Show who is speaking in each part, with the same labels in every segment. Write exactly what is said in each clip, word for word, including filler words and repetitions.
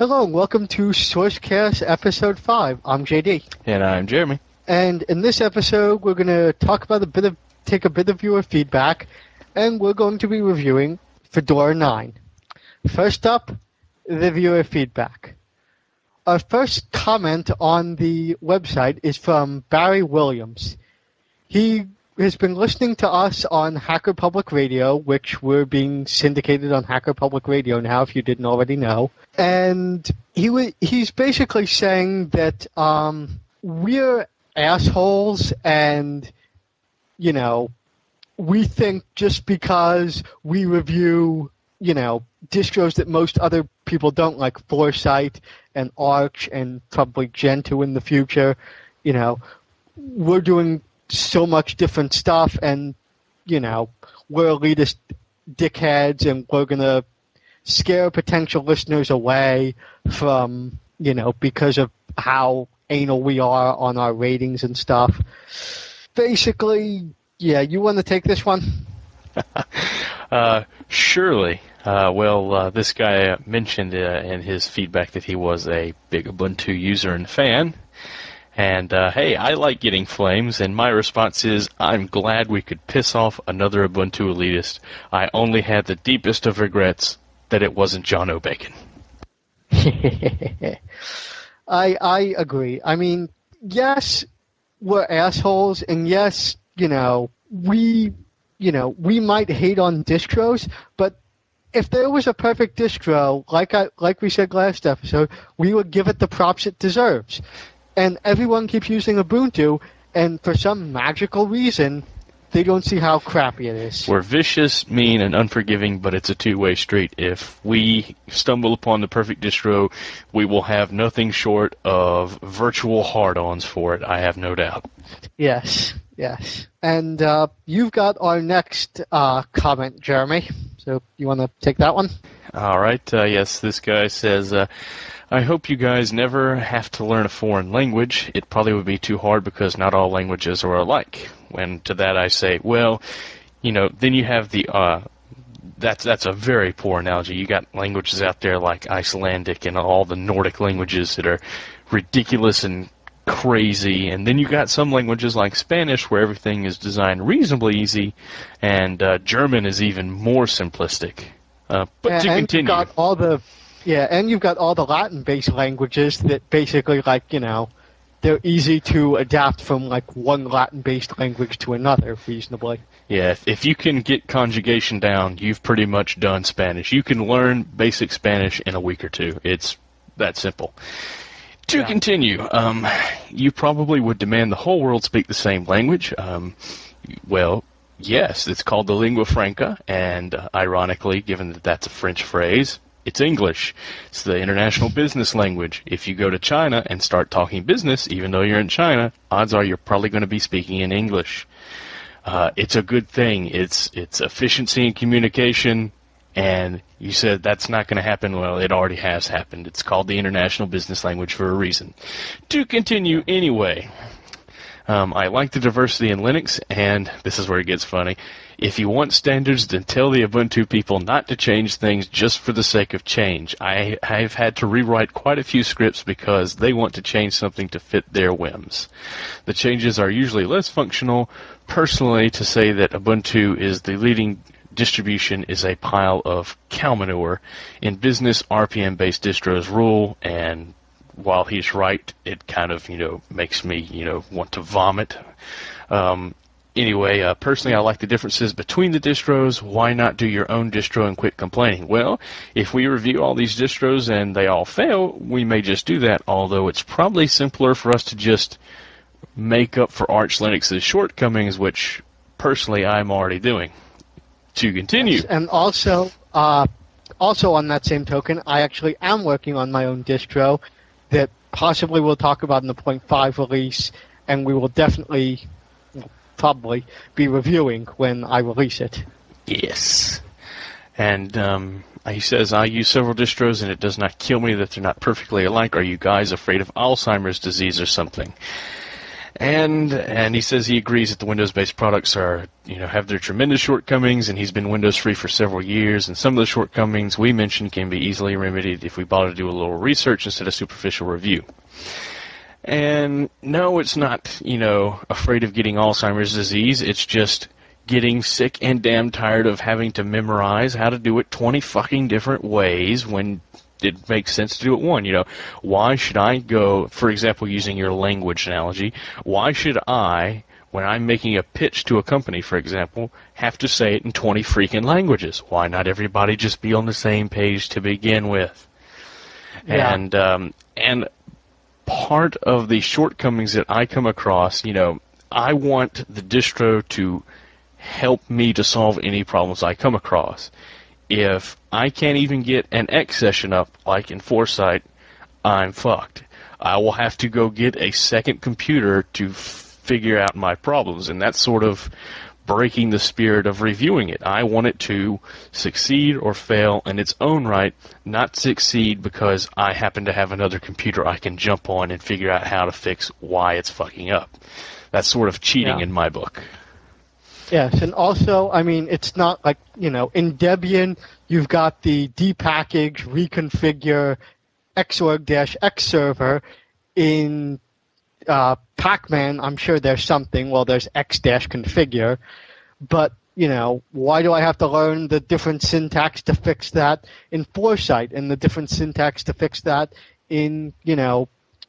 Speaker 1: Hello, and welcome to Sourcecast Episode five. I'm J D.
Speaker 2: And I'm Jeremy.
Speaker 1: And in this episode, we're going to talk about a bit of, take a bit of viewer feedback, and we're going to be reviewing Fedora nine. First up, the viewer feedback. Our first comment on the website is from Barry Williams. He has been listening to us on Hacker Public Radio, which we're being syndicated on Hacker Public Radio now, if you didn't already know. And he w- he's basically saying that um, we're assholes and, you know, we think just because we review, you know, distros that most other people don't, like Foresight and Arch and probably Gentoo in the future, you know, we're doing so much different stuff, and, you know, we're elitist dickheads, and we're going to scare potential listeners away from, you know, because of how anal we are on our ratings and stuff. Basically, yeah, you want to take this one?
Speaker 2: uh, surely. Uh, well, uh, this guy mentioned uh, in his feedback that he was a big Ubuntu user and fan. And, uh, hey, I like getting flames, and my response is, I'm glad we could piss off another Ubuntu elitist. I only had the deepest of regrets that it wasn't John O'Bacon.
Speaker 1: I I agree. I mean, yes, we're assholes, and yes, you know, we, you know, we might hate on distros, but if there was a perfect distro, like I like we said last episode, we would give it the props it deserves. And everyone keeps using Ubuntu, and for some magical reason, they don't see how crappy it is.
Speaker 2: We're vicious, mean, and unforgiving, but it's a two-way street. If we stumble upon the perfect distro, we will have nothing short of virtual hard-ons for it, I have no doubt.
Speaker 1: Yes, yes. And uh, you've got our next uh, comment, Jeremy. So you want to take that one?
Speaker 2: All right. Uh, yes, this guy says, uh, I hope you guys never have to learn a foreign language. It probably would be too hard because not all languages are alike. When to that I say, well, you know, then you have the, uh, that's that's a very poor analogy. You got languages out there like Icelandic and all the Nordic languages that are ridiculous and crazy, and then you got some languages like Spanish where everything is designed reasonably easy, and uh, German is even more simplistic. Uh, but
Speaker 1: and,
Speaker 2: to
Speaker 1: and
Speaker 2: continue,
Speaker 1: you've got all the, yeah, and you've got all the Latin-based languages that basically, like, you know, they're easy to adapt from like one Latin-based language to another reasonably.
Speaker 2: yeah, if, if you can get conjugation down, you've pretty much done Spanish. You can learn basic Spanish in a week or two. It's that simple. To
Speaker 1: Yeah.
Speaker 2: continue, um, you probably would demand the whole world speak the same language. Um, well, yes, it's called the lingua franca, and uh, ironically, given that that's a French phrase, it's English. It's the international business language. If you go to China and start talking business, even though you're in China, odds are you're probably going to be speaking in English. Uh, it's a good thing. It's it's efficiency in communication. And you said that's not going to happen. Well, it already has happened. It's called the international business language for a reason. To continue anyway, um, I like the diversity in Linux, and this is where it gets funny. If you want standards, then tell the Ubuntu people not to change things just for the sake of change. I have had to rewrite quite a few scripts because they want to change something to fit their whims. The changes are usually less functional. Personally, to say that Ubuntu is the leading distribution is a pile of cow manure. In business, R P M-based distros rule, and while he's right, it kind of, you know, makes me, you know, want to vomit. Um, anyway, uh, personally, I like the differences between the distros. Why not do your own distro and quit complaining? Well, if we review all these distros and they all fail, we may just do that, although it's probably simpler for us to just make up for Arch Linux's shortcomings, which, personally, I'm already doing. To continue.
Speaker 1: Yes, and also, uh, also on that same token, I actually am working on my own distro that possibly we'll talk about in the point five release, and we will definitely, well, probably, be reviewing when I release it.
Speaker 2: Yes. And um, he says, I use several distros and it does not kill me that they're not perfectly alike. Are you guys afraid of Alzheimer's disease or something? And and he says he agrees that the Windows-based products are, you know, have their tremendous shortcomings, and he's been Windows-free for several years, and some of the shortcomings we mentioned can be easily remedied if we bother to do a little research instead of superficial review. And no, it's not, you know, afraid of getting Alzheimer's disease. It's just getting sick and damn tired of having to memorize how to do it twenty fucking different ways when it makes sense to do it one. You know, why should I go, for example, using your language analogy, why should I, when I'm making a pitch to a company, for example, have to say it in twenty freaking languages? Why not everybody just be on the same page to begin with?
Speaker 1: Yeah.
Speaker 2: And, um, and part of the shortcomings that I come across, you know, I want the distro to help me to solve any problems I come across. If I can't even get an X session up, like in Foresight, I'm fucked. I will have to go get a second computer to f- figure out my problems, and that's sort of breaking the spirit of reviewing it. I want it to succeed or fail in its own right, not succeed because I happen to have another computer I can jump on and figure out how to fix why it's fucking up. That's sort of cheating
Speaker 1: Yeah.
Speaker 2: in my book.
Speaker 1: Yes, and also, I mean, it's not like, you know, in Debian, you've got the depackage, reconfigure, xorg-x server. In uh, Pacman, I'm sure there's something, well, there's x-configure, but, you know, why do I have to learn the different syntax to fix that in Foresight and the different syntax to fix that in, you know,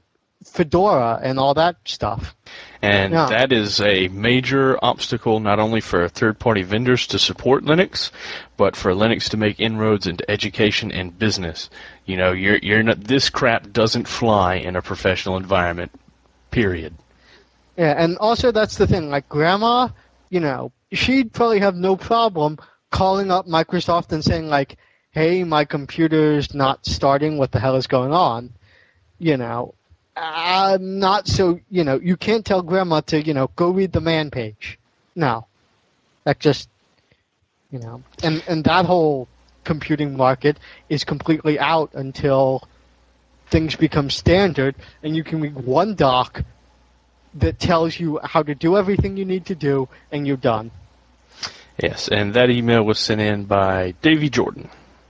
Speaker 1: Fedora and all that stuff?
Speaker 2: And
Speaker 1: Yeah.
Speaker 2: that is a major obstacle not only for third-party vendors to support Linux, but for Linux to make inroads into education and business. You know, you're you're not, this crap doesn't fly in a professional environment. Period.
Speaker 1: Yeah, and also that's the thing. Like Grandma, you know, she'd probably have no problem calling up Microsoft and saying like, "Hey, my computer's not starting. What the hell is going on?" You know, I'm not so. You know, you can't tell Grandma to you know go read the man page. No, that just you know, and and that whole computing market is completely out until things become standard, and you can read one doc that tells you how to do everything you need to do, and you're done.
Speaker 2: Yes, and that email was sent in by Davy Jordan.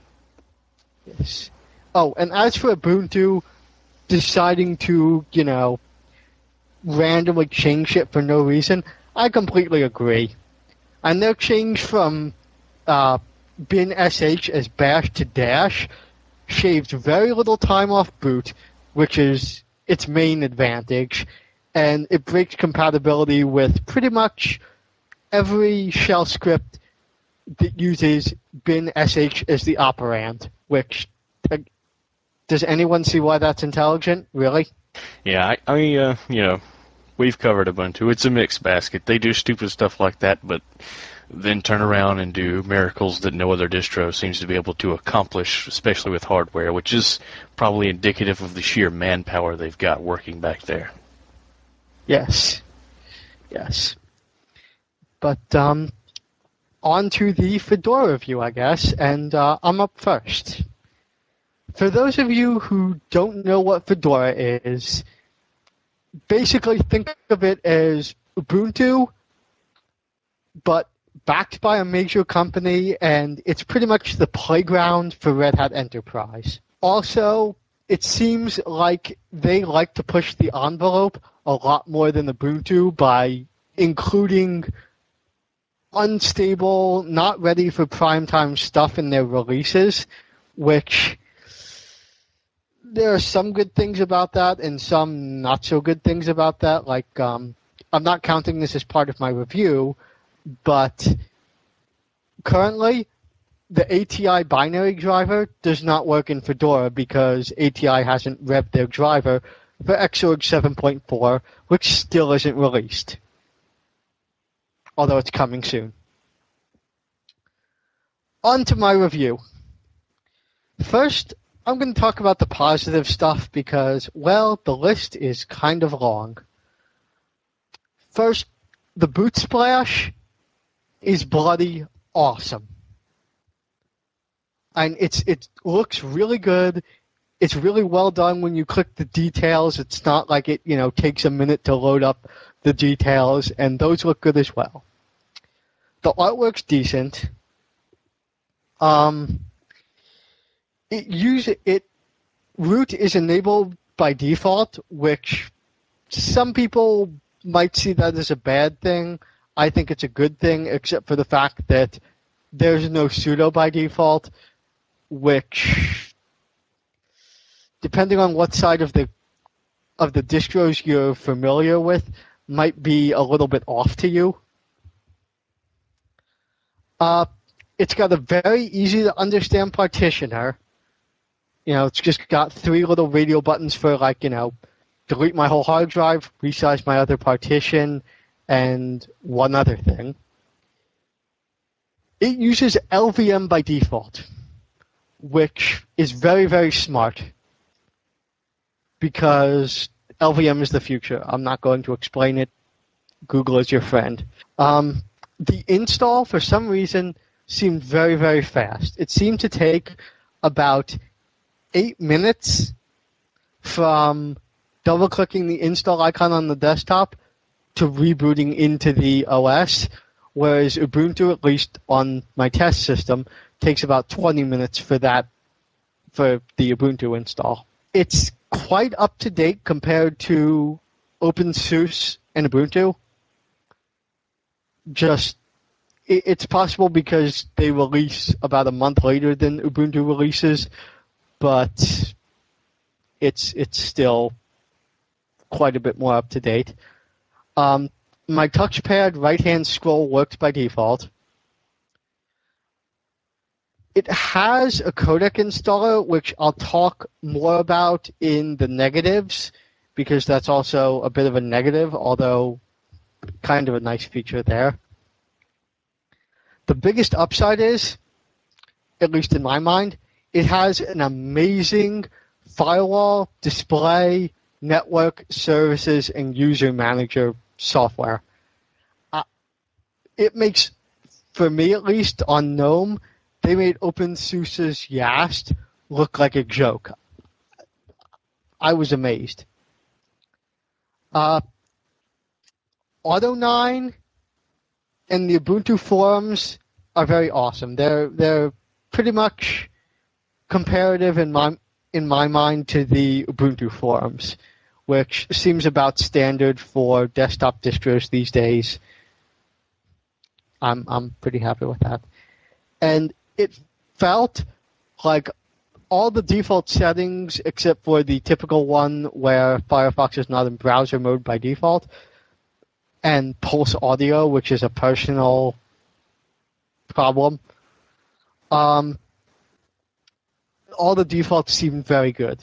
Speaker 1: Yes. Oh, and as for Ubuntu deciding to, you know, randomly change shit for no reason, I completely agree. And their change from uh, bin.sh as bash to dash shaved very little time off boot, which is its main advantage, and it breaks compatibility with pretty much every shell script that uses bin.sh as the operand, which, uh, does anyone see why that's intelligent? Really?
Speaker 2: Yeah, I, I uh, you know, we've covered Ubuntu. It's a mixed basket. They do stupid stuff like that, but then turn around and do miracles that no other distro seems to be able to accomplish, especially with hardware, which is probably indicative of the sheer manpower they've got working back there.
Speaker 1: Yes. Yes. But um, on to the Fedora review, I guess, and uh, I'm up first. For those of you who don't know what Fedora is, basically think of it as Ubuntu, but backed by a major company, and it's pretty much the playground for Red Hat Enterprise. Also, it seems like they like to push the envelope a lot more than Ubuntu by including unstable, not ready for primetime stuff in their releases, which there are some good things about that and some not so good things about that. Like, um, I'm not counting this as part of my review, but currently the A T I binary driver does not work in Fedora because A T I hasn't revved their driver for Xorg seven point four, which still isn't released, although it's coming soon. On to my review. First, I'm going to talk about the positive stuff because, well, the list is kind of long. First, the boot splash is bloody awesome. And it's it looks really good. It's really well done when you click the details. It's not like it, you know, takes a minute to load up the details, and those look good as well. The artwork's decent. Um, it use it root is enabled by default, which some people might see that as a bad thing. I think it's a good thing, except for the fact that there's no sudo by default, which, depending on what side of the of the distros you're familiar with, might be a little bit off to you. Uh, it's got a very easy to understand partitioner. You know, it's just got three little radio buttons for, like, you know, delete my whole hard drive, resize my other partition, and one other thing. It uses L V M by default, which is very, very smart because L V M is the future. I'm not going to explain it. Google is your friend. Um, the install, for some reason, seemed very, very fast. It seemed to take about eight minutes from double-clicking the install icon on the desktop to rebooting into the O S, whereas Ubuntu, at least on my test system, takes about twenty minutes for that, for the Ubuntu install. It's quite up to date compared to OpenSUSE and Ubuntu. Just, it's possible because they release about a month later than Ubuntu releases, but it's it's still quite a bit more up to date. Um, my touchpad right-hand scroll works by default. It has a codec installer, which I'll talk more about in the negatives, because that's also a bit of a negative, although kind of a nice feature there. The biggest upside is, at least in my mind, it has an amazing firewall, display, network, services, and user manager software. Uh, it makes, for me at least, on GNOME, they made OpenSUSE's Yast look like a joke. I was amazed. Uh, Auto nine and the Ubuntu forums are very awesome. They're they're pretty much comparative in my in my mind to the Ubuntu forums, which seems about standard for desktop distros these days. I'm I'm pretty happy with that. And it felt like all the default settings, except for the typical one where Firefox is not in browser mode by default, and Pulse Audio, which is a personal problem, um, all the defaults seemed very good.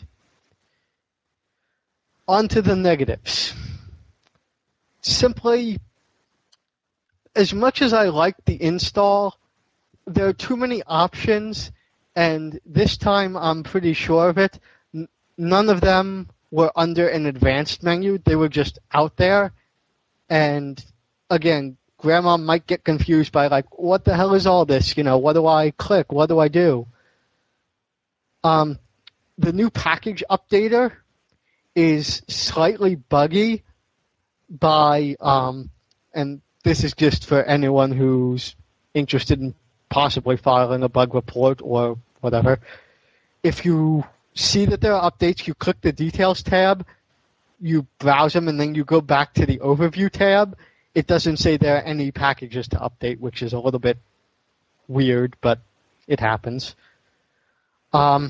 Speaker 1: On to the negatives. Simply, as much as I like the install, there are too many options, and this time I'm pretty sure of it. N- none of them were under an advanced menu. They were just out there. And again, grandma might get confused by, like, what the hell is all this? You know, what do I click? What do I do? Um, the new package updater is slightly buggy by, um, and this is just for anyone who's interested in possibly filing a bug report or whatever. If you see that there are updates, you click the details tab, you browse them, and then you go back to the overview tab. It doesn't say there are any packages to update, which is a little bit weird, but it happens. Um,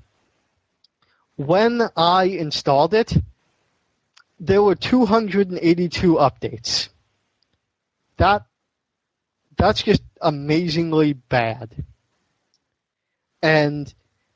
Speaker 1: when I installed it, there were two hundred eighty-two updates. That that's just amazingly bad. And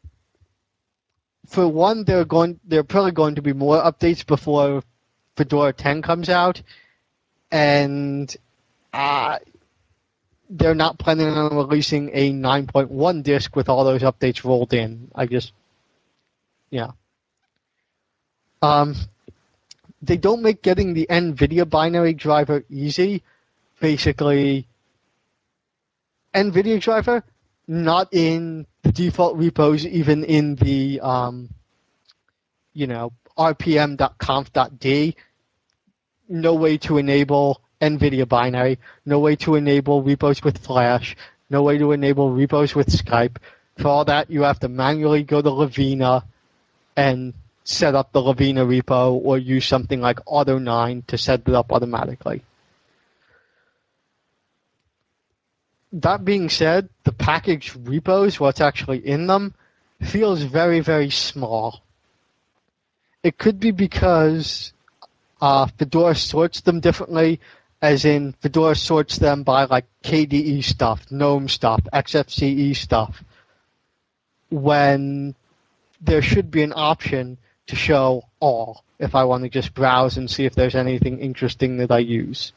Speaker 1: for one, there are going there are probably going to be more updates before Fedora ten comes out, and uh, they're not planning on releasing a nine point one disk with all those updates rolled in. I just, yeah. Um, they don't make getting the NVIDIA binary driver easy. Basically, NVIDIA driver, not in the default repos, even in the um, you know, rpm.conf.d, no way to enable NVIDIA binary, no way to enable repos with Flash, no way to enable repos with Skype. For all that, you have to manually go to Lavina and set up the Lavina repo or use something like Auto nine to set it up automatically. That being said, the package repos, what's actually in them, feels very, very small. It could be because uh, Fedora sorts them differently, as in Fedora sorts them by like K D E stuff, GNOME stuff, X F C E stuff, when there should be an option to show all if I want to just browse and see if there's anything interesting that I use.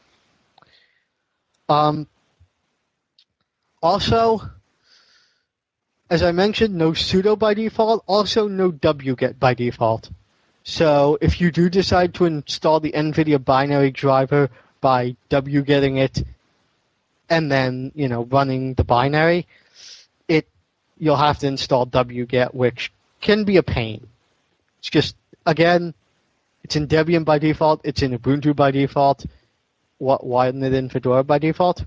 Speaker 1: Um, also, as I mentioned, no sudo by default, also no wget by default. So if you do decide to install the NVIDIA binary driver by wgetting it and then, you know, running the binary, it you'll have to install wget, which can be a pain. It's just, again, it's in Debian by default, it's in Ubuntu by default. What, why isn't it in Fedora by default?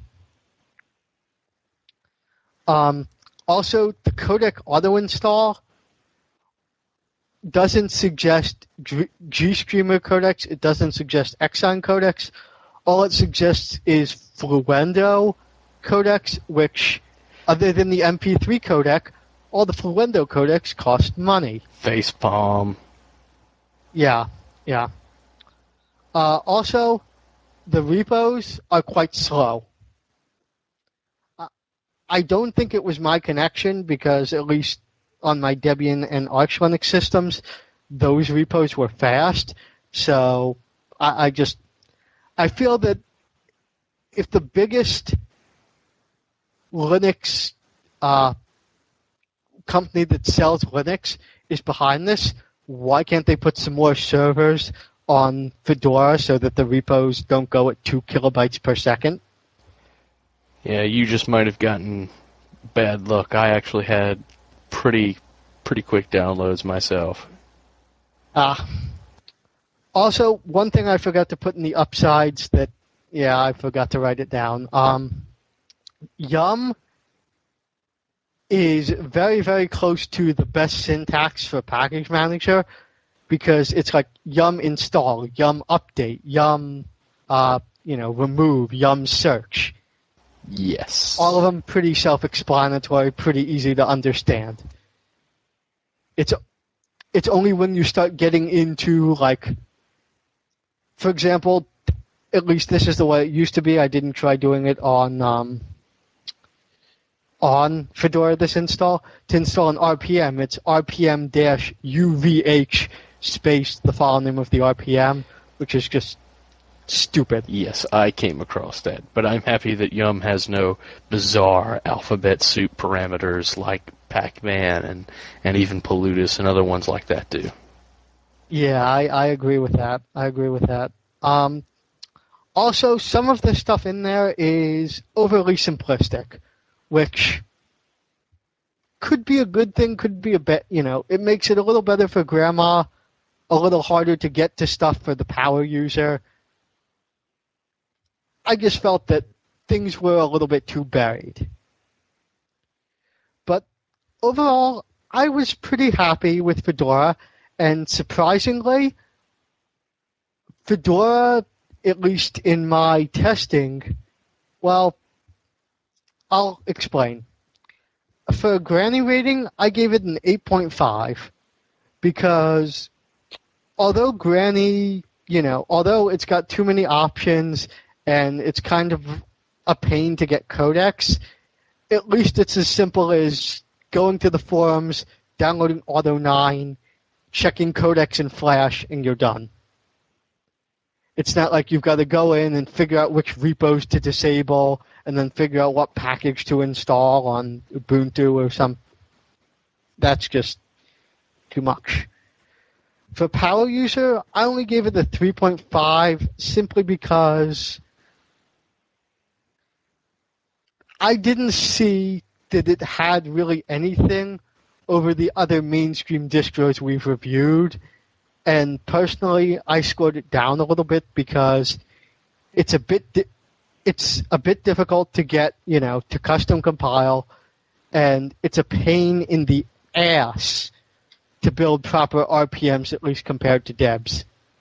Speaker 1: Um, also, the codec auto install doesn't suggest G- GStreamer codecs. It doesn't suggest Exxon codecs. All it suggests is Fluendo codecs, which, other than the M P three codec, all the Fluendo codecs cost money.
Speaker 2: Facepalm.
Speaker 1: Yeah, yeah. Uh, also, the repos are quite slow. I don't think it was my connection because at least on my Debian and Arch Linux systems, those repos were fast. So I, I just I feel that if the biggest Linux uh, company that sells Linux is behind this, why can't they put some more servers on Fedora so that the repos don't go at two kilobytes per second?
Speaker 2: Yeah, you just might have gotten bad luck. I actually had pretty pretty quick downloads myself.
Speaker 1: Ah. Uh, also, one thing I forgot to put in the upsides that, yeah, I forgot to write it down. Um, Yum is very, very close to the best syntax for package manager because it's like Yum install, Yum update, Yum, uh, you know, remove, Yum search.
Speaker 2: Yes.
Speaker 1: All of them pretty self-explanatory, pretty easy to understand. It's it's only when you start getting into, like, for example, at least this is the way it used to be. I didn't try doing it on um, on Fedora this install. To install an R P M, it's rpm-uvh space the file name of the R P M, which is just stupid.
Speaker 2: Yes, I came across that, but I'm happy that Yum has no bizarre alphabet soup parameters like Pac-Man and, and even Paludis and other ones like that do.
Speaker 1: Yeah, I, I agree with that. I agree with that. Um, also, some of the stuff in there is overly simplistic, which could be a good thing, could be a bit, you know, it makes it a little better for grandma, a little harder to get to stuff for the power user. I just felt that things were a little bit too buried. But overall, I was pretty happy with Fedora, and surprisingly, Fedora, at least in my testing, well, I'll explain. For a Granny rating, I gave it an eight point five because although Granny, you know, although it's got too many options and it's kind of a pain to get codecs, at least it's as simple as going to the forums, downloading Auto nine, checking codecs in Flash, and you're done. It's not like you've got to go in and figure out which repos to disable and then figure out what package to install on Ubuntu or some. That's just too much. For power user, I only gave it a three point five simply because I didn't see that it had really anything over the other mainstream distros we've reviewed and personally, I scored it down a little bit because it's a bit di- it's a bit difficult to get, you know, to custom compile, and it's a pain in the ass to build proper R P Ms, at least compared to Debs.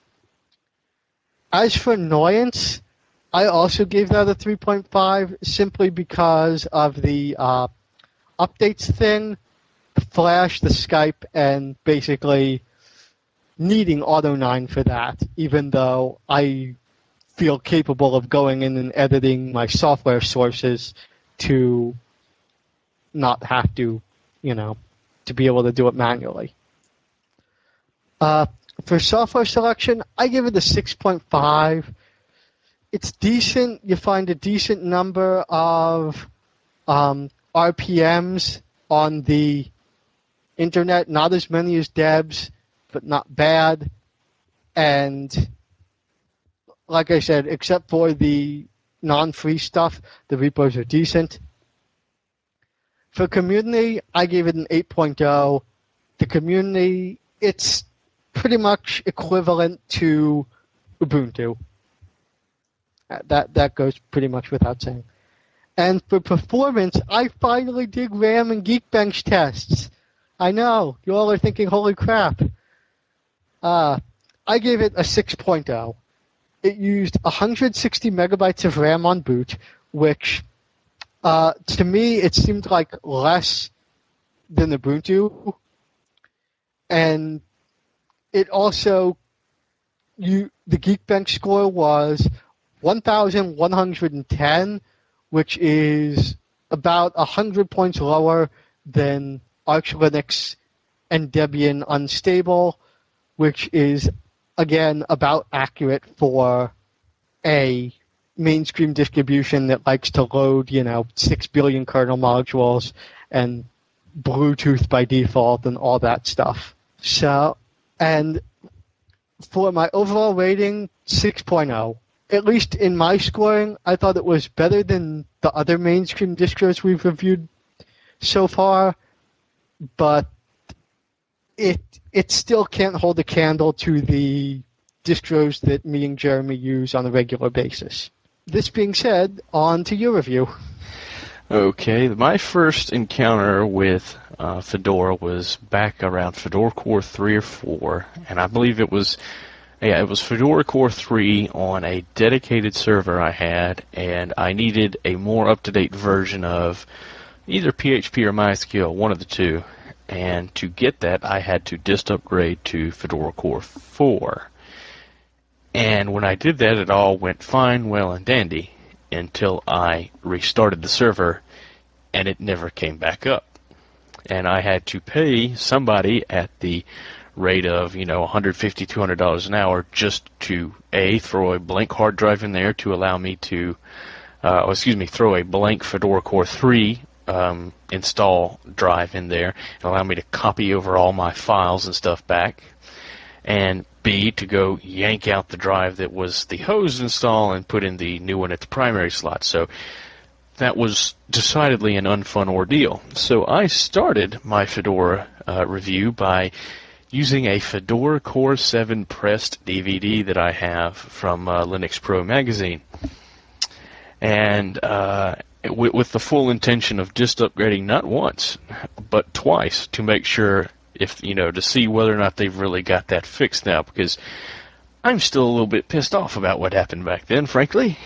Speaker 1: As for annoyance, I also gave that a three point five simply because of the uh, updates thing, the Flash, the Skype, and basically needing Auto nine for that, even though I feel capable of going in and editing my software sources to not have to, you know, to be able to do it manually. Uh, for software selection, I give it a six point five. It's decent. You find a decent number of um, R P Ms on the internet, not as many as Debs, but not bad. And like I said, except for the non-free stuff, the repos are decent. For community, I gave it an eight point oh. The community, it's pretty much equivalent to Ubuntu. Uh, That that goes pretty much without saying. And for performance, I finally did RAM and Geekbench tests. I know, you all are thinking, holy crap. Uh, I gave it a six point oh. It used one hundred sixty megabytes of RAM on boot, which uh, to me it seemed like less than Ubuntu. And it also, you the Geekbench score was one thousand one hundred ten, which is about one hundred points lower than Arch Linux and Debian Unstable, which is, again, about accurate for a mainstream distribution that likes to load, you know, six billion kernel modules and Bluetooth by default and all that stuff. So, and for my overall rating, six point oh. At least in my scoring, I thought it was better than the other mainstream distros we've reviewed so far, but it it still can't hold a candle to the distros that me and Jeremy use on a regular basis. This being said, on to your review.
Speaker 2: Okay, my first encounter with uh, Fedora was back around Fedora Core three or four, and I believe it was, yeah, it was Fedora Core three on a dedicated server I had, and I needed a more up-to-date version of either P H P or MySQL, one of the two, and to get that, I had to dist upgrade to Fedora Core four. And when I did that, it all went fine, well, and dandy until I restarted the server and it never came back up. And I had to pay somebody at the rate of, you know, one hundred fifty dollars, two hundred dollars an hour just to, A, throw a blank hard drive in there to allow me to, uh, oh, excuse me, throw a blank Fedora Core three um, install drive in there and allow me to copy over all my files and stuff back. And B, to go yank out the drive that was the hosed install and put in the new one at the primary slot. So that was decidedly an unfun ordeal. So I started my Fedora uh, review by using a Fedora Core seven pressed D V D that I have from uh, Linux Pro magazine. And uh, w- with the full intention of just upgrading not once, but twice to make sure, if you know, to see whether or not they've really got that fixed now, because I'm still a little bit pissed off about what happened back then, frankly.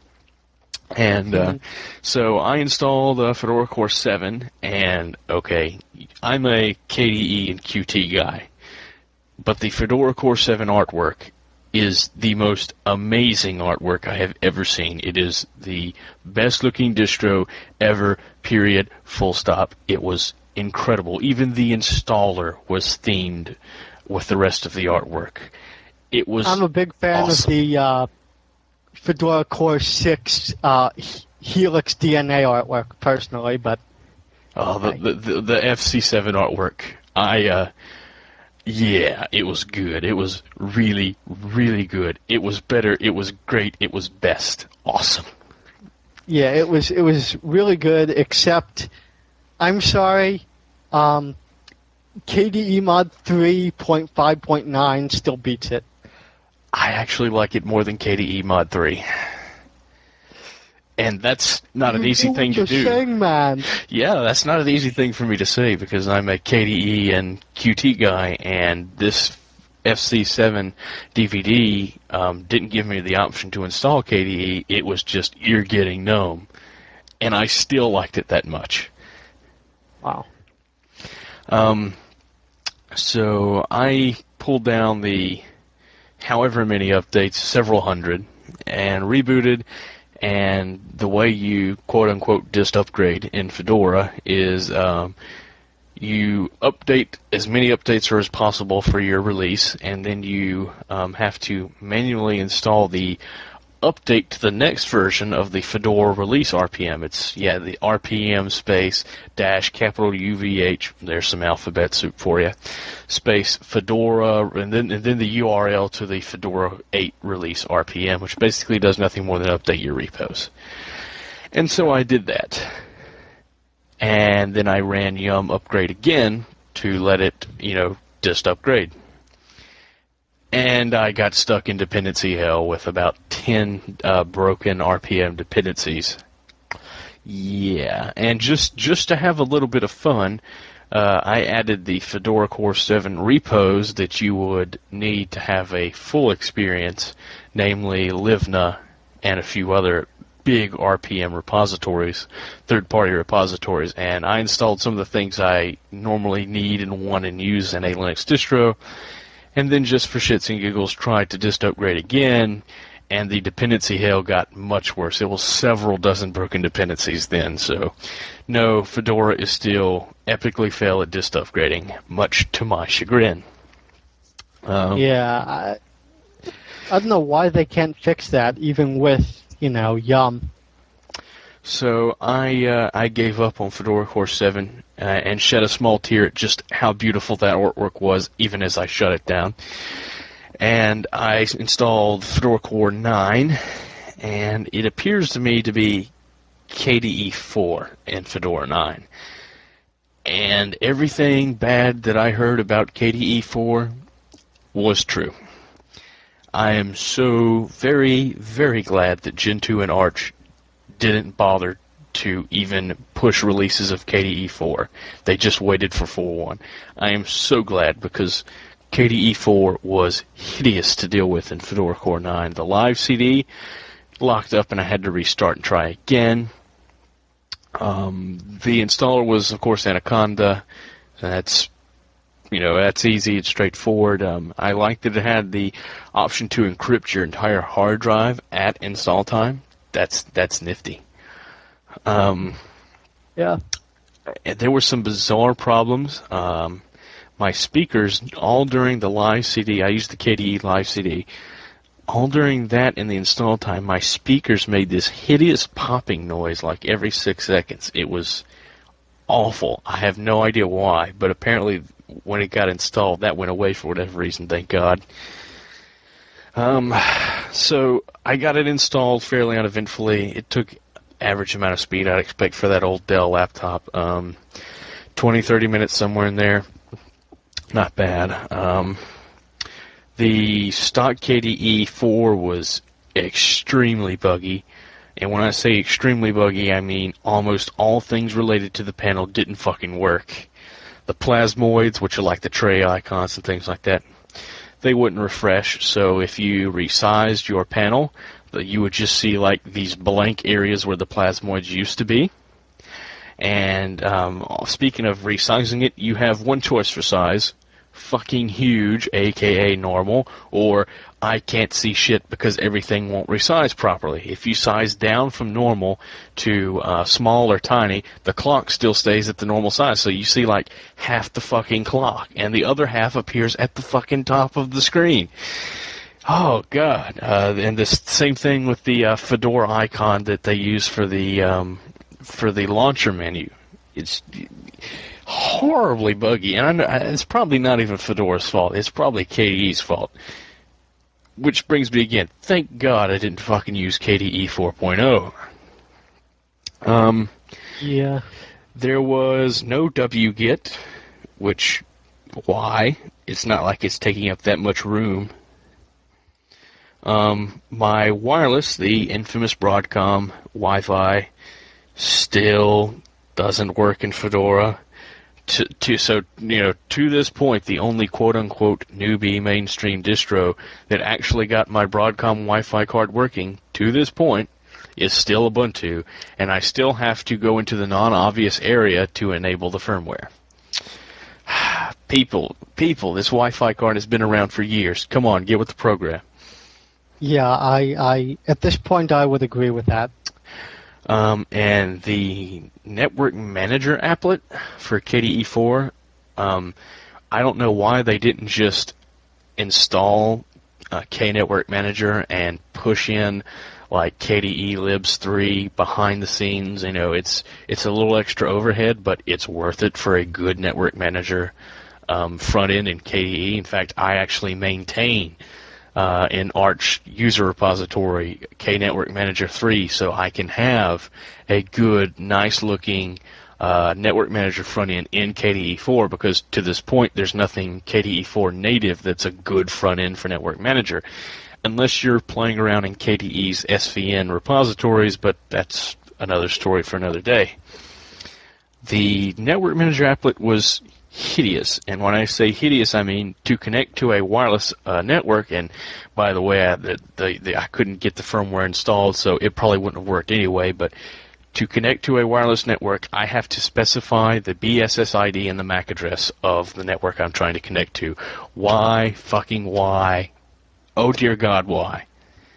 Speaker 2: And uh, so I installed uh, Fedora Core seven, and okay, I'm a K D E and Qt guy, but the Fedora Core seven artwork is the most amazing artwork I have ever seen. It is the best looking distro ever, period, full stop. It was incredible. Even the installer was themed with the rest of the artwork. It was
Speaker 1: I'm a big fan of
Speaker 2: awesome.
Speaker 1: the uh, Fedora Core six uh, Helix D N A artwork, personally, but
Speaker 2: Oh, the,
Speaker 1: hey.
Speaker 2: the, the, the F C seven artwork. I, uh, yeah, it was good. It was really, really good. It was better. It was great. It was best. Awesome.
Speaker 1: Yeah, it was it was really good, except I'm sorry. Um, K D E Mod three point five point nine still beats it.
Speaker 2: I actually like it more than K D E Mod three. And that's not an
Speaker 1: You
Speaker 2: easy thing
Speaker 1: ruined
Speaker 2: to
Speaker 1: the
Speaker 2: do.
Speaker 1: Shangman.
Speaker 2: Yeah, that's not an easy thing for me to say because I'm a K D E and Q T guy, and this F C seven D V D um, didn't give me the option to install K D E. It was just you're getting GNOME, and I still liked it that much.
Speaker 1: Wow.
Speaker 2: Um, so I pulled down the however many updates, several hundred, and rebooted. And the way you quote unquote dist upgrade in Fedora is um, you update as many updates as possible for your release, and then you um, have to manually install the update to the next version of the Fedora release R P M. It's, yeah, the R P M space dash capital U V H, there's some alphabet soup for you, space Fedora, and then, and then the U R L to the Fedora eight release R P M, which basically does nothing more than update your repos. And so I did that. And then I ran yum upgrade again to let it, you know, dist upgrade. And I got stuck in dependency hell with about ten uh, broken R P M dependencies. Yeah, and just just to have a little bit of fun, uh, I added the Fedora Core seven repos that you would need to have a full experience, namely Livna and a few other big R P M repositories, third-party repositories, and I installed some of the things I normally need and want and use in a Linux distro, and then just for shits and giggles tried to dist upgrade again, and the dependency hell got much worse. It was several dozen broken dependencies then, so no, Fedora is still epically fail at dist upgrading, much to my chagrin. Um,
Speaker 1: Yeah, I, I don't know why they can't fix that, even with, you know, Yum.
Speaker 2: so I uh, I gave up on Fedora Core seven uh, and shed a small tear at just how beautiful that artwork was, even as I shut it down. And I installed Fedora Core nine, and it appears to me to be K D E four in Fedora nine. And everything bad that I heard about K D E four was true. I am so very, very glad that Gentoo and Arch didn't bother to even push releases of K D E four. They just waited for four point one. I am so glad because K D E four was hideous to deal with in Fedora Core nine. The live C D locked up and I had to restart and try again. Um, the installer was, of course, Anaconda. That's, you know, that's easy. It's straightforward. Um, I liked that it had the option to encrypt your entire hard drive at install time. That's that's nifty. Um,
Speaker 1: Yeah.
Speaker 2: there were some bizarre problems. Um, my speakers, all during the live C D, I used the K D E live C D. All during that and the install time, my speakers made this hideous popping noise like every six seconds. It was awful. I have no idea why, but apparently when it got installed, that went away for whatever reason, thank God. Um, so I got it installed fairly uneventfully. It took average amount of speed I'd expect for that old Dell laptop. Um, twenty, thirty minutes somewhere in there. Not bad. Um, the stock K D E four was extremely buggy. And when I say extremely buggy, I mean almost all things related to the panel didn't fucking work. The plasmoids, which are like the tray icons and things like that, they wouldn't refresh. So if you resized your panel, you would just see like these blank areas where the plasmoids used to be. And um, speaking of resizing it, you have one choice for size: fucking huge, aka normal, or I can't see shit because everything won't resize properly. If you size down from normal to uh, small or tiny, the clock still stays at the normal size, so you see like half the fucking clock, and the other half appears at the fucking top of the screen. Oh god! Uh, and the same thing with the uh, Fedora icon that they use for the um, for the launcher menu. It's horribly buggy, and I know, it's probably not even Fedora's fault. It's probably K D E's fault. Which brings me again. Thank God I didn't fucking use K D E four point oh. Um,
Speaker 1: Yeah.
Speaker 2: there was no wget, which Why? It's not like it's taking up that much room. Um, my wireless, the infamous Broadcom Wi-Fi, still doesn't work in Fedora. To, to so you know to this point, the only quote unquote newbie mainstream distro that actually got my Broadcom Wi-Fi card working to this point is still Ubuntu, and I still have to go into the non-obvious area to enable the firmware. People, people, this Wi-Fi card has been around for years. Come on, get with the program.
Speaker 1: Yeah, I, I at this point I would agree with that.
Speaker 2: Um, and the Network Manager applet for K D E four, um, I don't know why they didn't just install uh, K Network Manager and push in like K D E libs three behind the scenes. You know, it's it's a little extra overhead, but it's worth it for a good Network Manager um, front end in K D E. In fact, I actually maintain uh, in Arch user repository K Network Manager three, so I can have a good, nice-looking uh, Network Manager front end in K D E four, because to this point there's nothing K D E four native that's a good front end for Network Manager, unless you're playing around in K D E's S V N repositories, but that's another story for another day. The Network Manager applet was hideous, and when I say hideous, I mean to connect to a wireless uh, network. And by the way, I, the, the, the, I couldn't get the firmware installed, so it probably wouldn't have worked anyway. But to connect to a wireless network, I have to specify the B S S I D and the M A C address of the network I'm trying to connect to. Why fucking why? Oh dear God, why?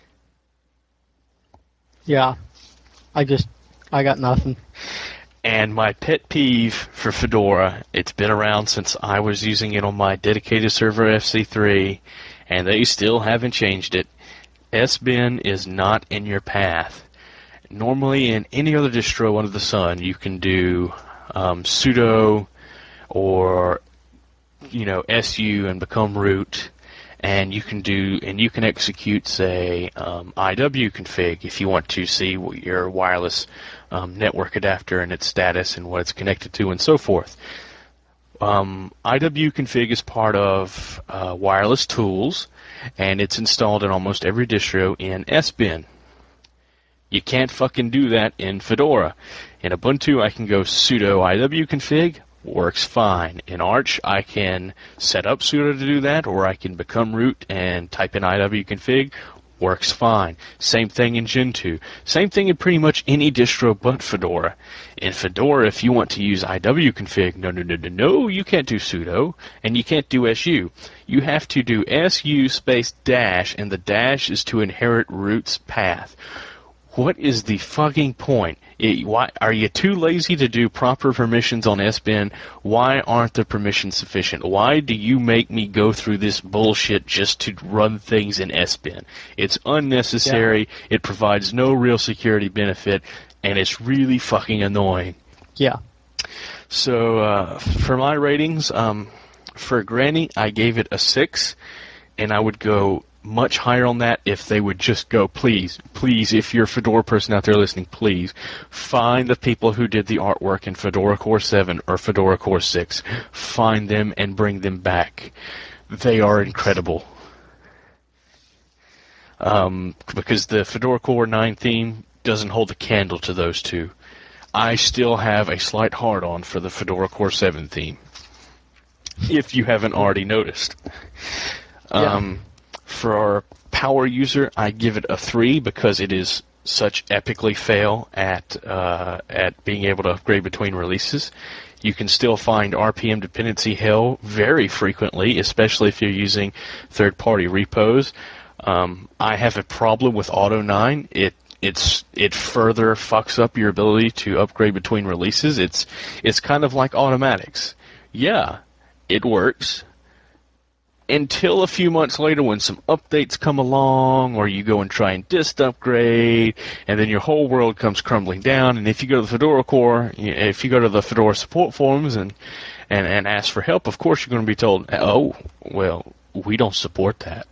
Speaker 1: Yeah, I just I got nothing.
Speaker 2: And my pet peeve for Fedora, it's been around since I was using it on my dedicated server F C three, and they still haven't changed it. S bin is not in your path. Normally, in any other distro under the sun, you can do um, sudo or you know su and become root, and you can do and you can execute, say, um, I W config if you want to see what your wireless um, network adapter and its status and what it's connected to and so forth. Um, I W config is part of uh, wireless tools, and it's installed in almost every distro in S bin. You can't fucking do that in Fedora. In Ubuntu, I can go sudo I W config, works fine. In Arch, I can set up sudo to do that, or I can become root and type in I W config, works fine. Same thing in Gentoo. Same thing in pretty much any distro but Fedora. In Fedora, if you want to use I W config, no, no, no, no, no, you can't do sudo, and you can't do su. You have to do su space dash, and the dash is to inherit root's path. What is the fucking point? It, why are you too lazy to do proper permissions on S bin? Why aren't the permissions sufficient? Why do you make me go through this bullshit just to run things in S bin? It's unnecessary.
Speaker 1: Yeah.
Speaker 2: It provides no real security benefit, and it's really fucking annoying.
Speaker 1: Yeah.
Speaker 2: So uh, for my ratings, um, for Granny, I gave it a six, and I would go much higher on that if they would just go, please, please, if you're a Fedora person out there listening, please, find the people who did the artwork in Fedora Core seven or Fedora Core six. Find them and bring them back. They are incredible. Um, because the Fedora Core nine theme doesn't hold a candle to those two. I still have a slight hard-on for the Fedora Core seven theme, if you haven't already noticed. Um,
Speaker 1: Yeah.
Speaker 2: For our power user, I give it a three because it is such epically fail at uh, at being able to upgrade between releases. You can still find R P M dependency hell very frequently, especially if you're using third-party repos. Um, I have a problem with Auto nine. It it's it further fucks up your ability to upgrade between releases. It's it's kind of like automatics. Yeah, it works until a few months later when some updates come along, or you go and try and dist upgrade, and then your whole world comes crumbling down. And if you go to the Fedora core, if you go to the Fedora support forums and, and, and ask for help, of course you're going to be told, oh, well, we don't support that.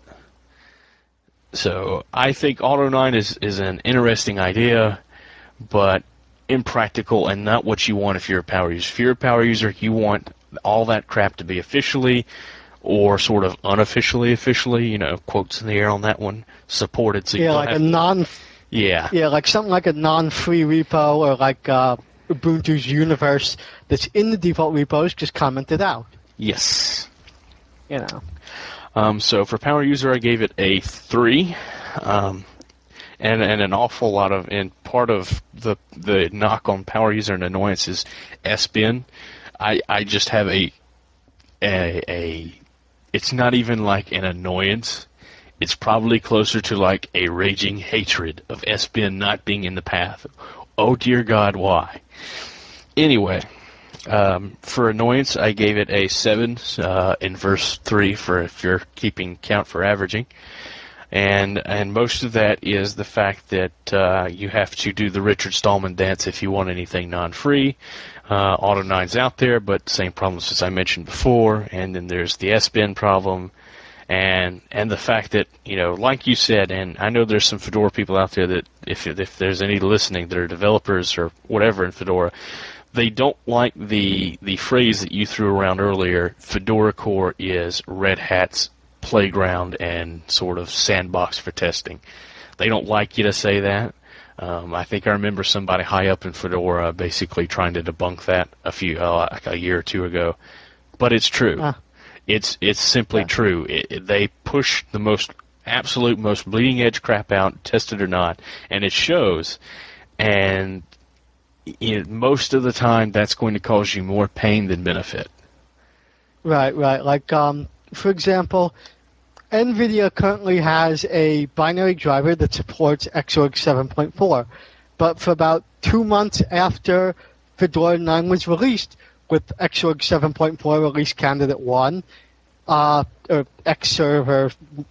Speaker 2: So I think Auto nine is, is an interesting idea, but impractical and not what you want if you're a power user. If you're a power user, you want all that crap to be officially or sort of unofficially, officially, you know, quotes in the air on that one, supported. So you
Speaker 1: Yeah,
Speaker 2: don't
Speaker 1: like a
Speaker 2: have to.
Speaker 1: non
Speaker 2: Yeah.
Speaker 1: yeah, like something like a non-free repo or like uh, Ubuntu's universe that's in the default repos, just commented out.
Speaker 2: Yes.
Speaker 1: You know.
Speaker 2: Um, so for power user, I gave it a three, um, and and an awful lot of and part of the the knock on power user and annoyance is S B I N. I I just have a a a. It's not even like an annoyance. It's probably closer to like a raging hatred of S B I N not being in the path. Oh dear God, why? Anyway, um, for annoyance, I gave it a seven uh, in verse three for if you're keeping count for averaging. And and most of that is the fact that uh, you have to do the Richard Stallman dance if you want anything non-free. Uh, Auto nine's out there, but same problems as I mentioned before. And then there's the S B I N problem, and and the fact that, you know, like you said, and I know there's some Fedora people out there that if if there's any listening that are developers or whatever in Fedora, they don't like the the phrase that you threw around earlier. Fedora Core is Red Hat's playground and sort of sandbox for testing. They don't like you to say that. Um, I think I remember somebody high up in Fedora basically trying to debunk that a few uh, like a year or two ago. But it's true.
Speaker 1: Uh,
Speaker 2: It's it's simply
Speaker 1: yeah.
Speaker 2: true. It, it, they push the most absolute most bleeding edge crap out, test it or not, and it shows. And it, most of the time, that's going to cause you more pain than benefit.
Speaker 1: Right, right. Like, um, for example, NVIDIA currently has a binary driver that supports Xorg seven point four, but for about two months after Fedora nine was released, with Xorg seven point four release candidate one, uh, or Xserver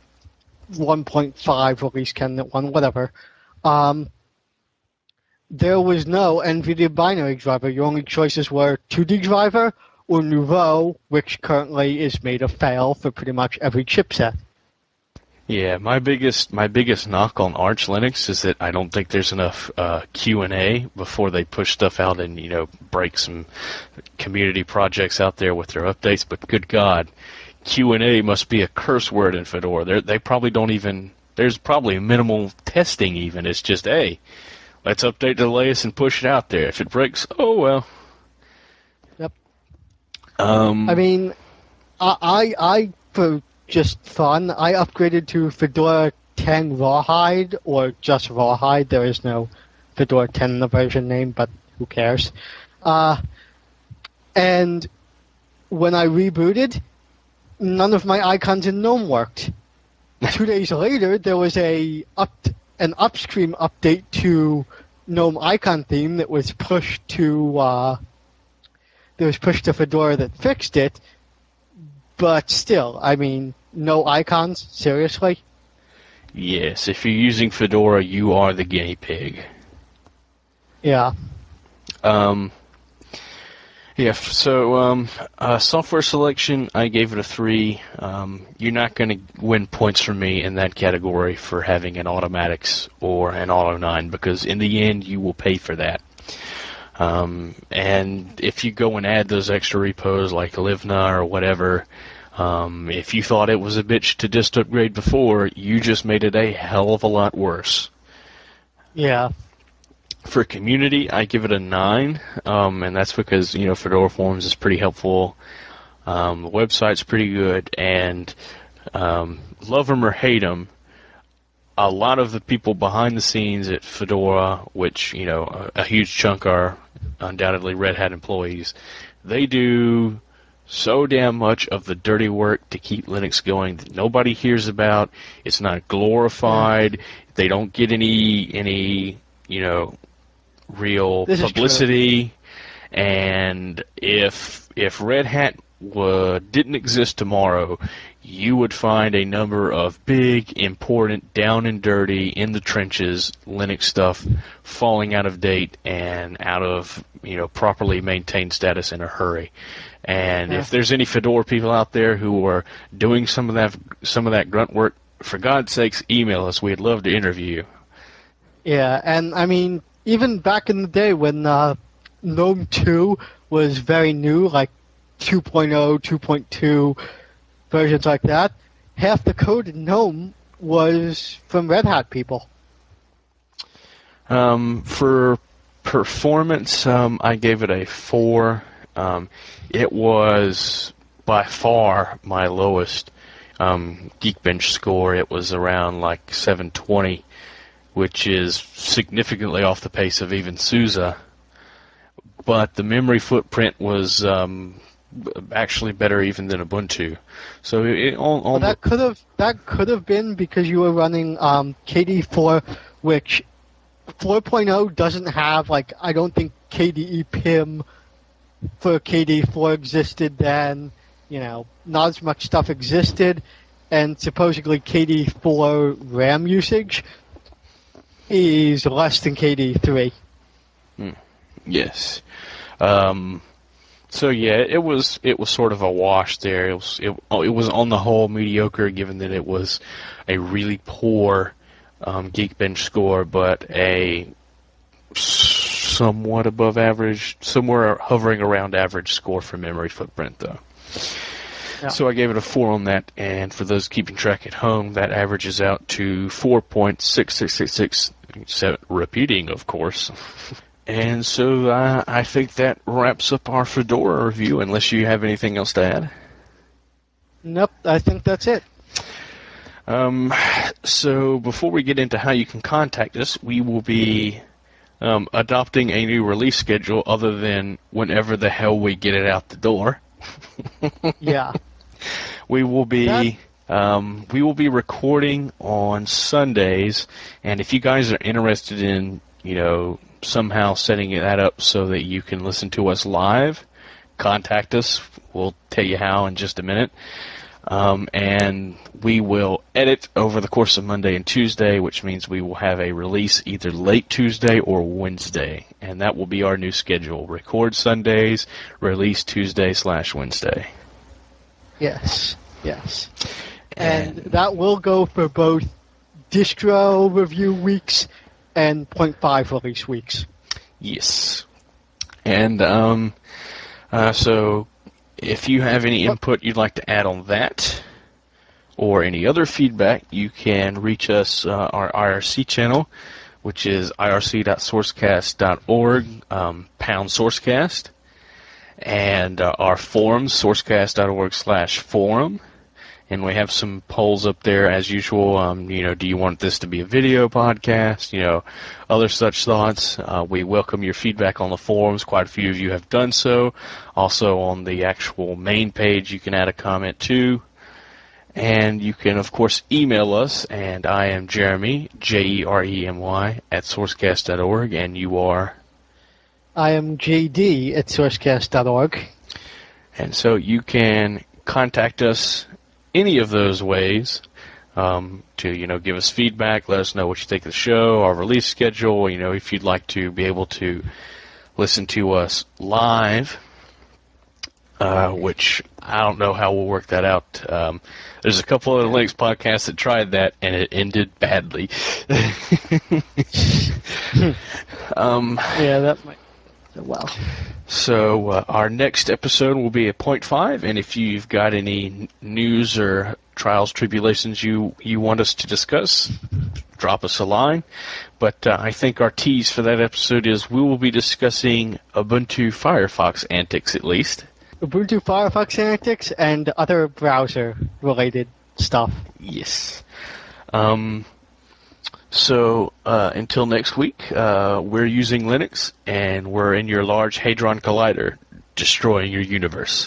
Speaker 1: one point five release candidate one, whatever, um, there was no NVIDIA binary driver. Your only choices were two D driver or Nouveau, which currently is made of fail for pretty much every chipset.
Speaker 2: Yeah, my biggest my biggest knock on Arch Linux is that I don't think there's enough uh, Q and A before they push stuff out and, you know, break some community projects out there with their updates. But good God, Q and A must be a curse word in Fedora. They're, they probably don't even. There's probably minimal testing even. It's just, hey, let's update the latest and push it out there. If it breaks, oh well.
Speaker 1: Yep. I
Speaker 2: Um,
Speaker 1: mean, I, I, I for just fun, I upgraded to Fedora ten Rawhide, or just Rawhide. There is no Fedora ten in the version name, but who cares? Uh, and when I rebooted, none of my icons in GNOME worked. Two days later, there was a up an upstream update to GNOME icon theme that was pushed to uh, that was pushed to Fedora that fixed it. But still, I mean, no icons. Seriously?
Speaker 2: yes, if you're using Fedora, you are the guinea pig.
Speaker 1: Yeah.
Speaker 2: Um, yeah, f- so um, uh, software selection, I gave it a three. Um, you're not going to win points from me in that category for having an Automatics or an Auto nine because in the end, you will pay for that. Um, and if you go and add those extra repos like Livna or whatever, um, if you thought it was a bitch to dist upgrade before, you just made it a hell of a lot worse.
Speaker 1: Yeah.
Speaker 2: For community, I give it a nine, um, and that's because, you know, Fedora Forums is pretty helpful. Um, the website's pretty good, and um, love them or hate them, a lot of the people behind the scenes at Fedora, which, you know, a, a huge chunk are undoubtedly Red Hat employees, they do so damn much of the dirty work to keep Linux going that nobody hears about. It's not
Speaker 1: Yeah.
Speaker 2: glorified. They don't get any any you know real
Speaker 1: This is true.
Speaker 2: publicity. And if if Red Hat wa- didn't exist tomorrow, you would find a number of big, important, down and dirty, in the trenches Linux stuff falling out of date and out of, you know, properly maintained status in a hurry. And
Speaker 1: Yeah.
Speaker 2: if there's any Fedora people out there who are doing some of that some of that grunt work, for God's sakes, email us. We'd love to interview you.
Speaker 1: Yeah. And I mean, even back in the day when uh, GNOME two was very new, like two point oh, two point two versions like that. Half the code in GNOME was from Red Hat people.
Speaker 2: Um, for performance, um, I gave it a four. Um, it was by far my lowest um, Geekbench score. It was around like seven twenty, which is significantly off the pace of even SUSE. But the memory footprint was um, actually better even than Ubuntu. So it, on,
Speaker 1: Well,
Speaker 2: on the
Speaker 1: that could have that could have been because you were running um, K D four, which four point oh doesn't have, like, I don't think K D E P I M for K D four existed then. You know, not as much stuff existed, and supposedly K D four RAM usage is less than K D three.
Speaker 2: yes. Um, So yeah, it was it was sort of a wash there. It was it, it was on the whole mediocre, given that it was a really poor um, Geekbench score, but a somewhat above average, somewhere hovering around average score for memory footprint, though.
Speaker 1: Yeah.
Speaker 2: So I gave it a four on that, and for those keeping track at home, that averages out to four point six six six six. Repeating, of course. And so uh, I think that wraps up our Fedora review, unless you have anything else to add.
Speaker 1: Nope, I think that's it.
Speaker 2: Um, so before we get into how you can contact us, we will be um, adopting a new release schedule other than whenever the hell we get it out the door.
Speaker 1: Yeah.
Speaker 2: We will
Speaker 1: That
Speaker 2: be um, we will be recording on Sundays, and if you guys are interested in, you know, somehow setting that up so that you can listen to us live, contact us. We'll tell you how in just a minute. Um, and we will edit over the course of Monday and Tuesday, which means we will have a release either late Tuesday or Wednesday, and that will be our new schedule. Record Sundays, release Tuesday slash Wednesday.
Speaker 1: yes, yes. And
Speaker 2: And
Speaker 1: that will go for both distro review weeks and point five release weeks.
Speaker 2: yes. And um, uh, so if you have any
Speaker 1: But
Speaker 2: input you'd like to add on that, or any other feedback, you can reach us, uh, our I R C channel, which is I R C dot sourcecast dot org, um, pound sourcecast, and uh, our forums, sourcecast dot org slash forum. And we have some polls up there as usual. Um, you know, do you want this to be a video podcast? You know, other such thoughts. Uh, we welcome your feedback on the forums. Quite a few of you have done so. Also on the actual main page, you can add a comment too. And you can, of course, email us, and I am Jeremy, J E R E M Y, at sourcecast dot org, and you are...
Speaker 1: I am J D at sourcecast dot org.
Speaker 2: And so you can contact us any of those ways um, to, you know, give us feedback, let us know what you think of the show, our release schedule, you know, if you'd like to be able to listen to us live, uh, which I don't know how we'll work that out. Um, there's a couple of Linux podcasts that tried that, and it ended badly. um,
Speaker 1: Yeah, that might. Well,
Speaker 2: so uh, our next episode will be a point five, and if you've got any n- news or trials, tribulations you, you want us to discuss, drop us a line. But uh, I think our tease for that episode is we will be discussing Ubuntu Firefox antics, at least.
Speaker 1: Ubuntu Firefox antics and other browser-related stuff.
Speaker 2: Yes. Um, so uh, until next week, uh, we're using Linux, and we're in your Large Hadron Collider, destroying your universe.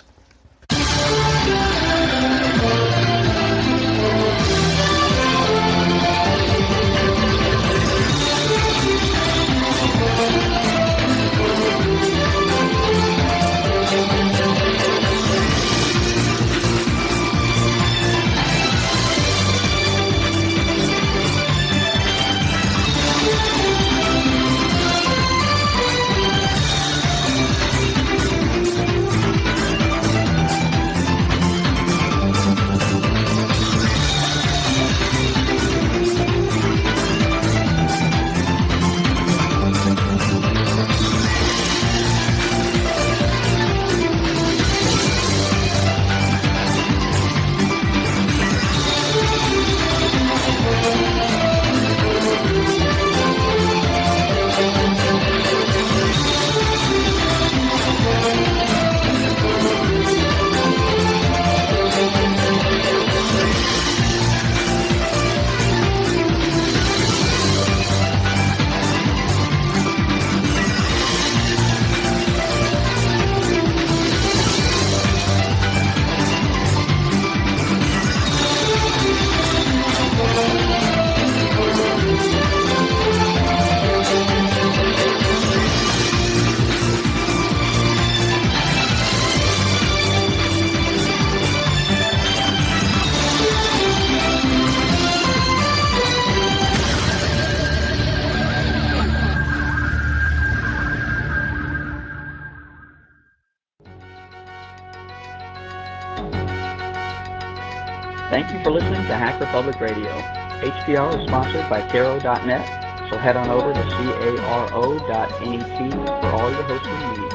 Speaker 3: Thank you for listening to Hacker Public Radio. H P R is sponsored by Caro dot net, so head on over to caro dot net for all your hosting needs.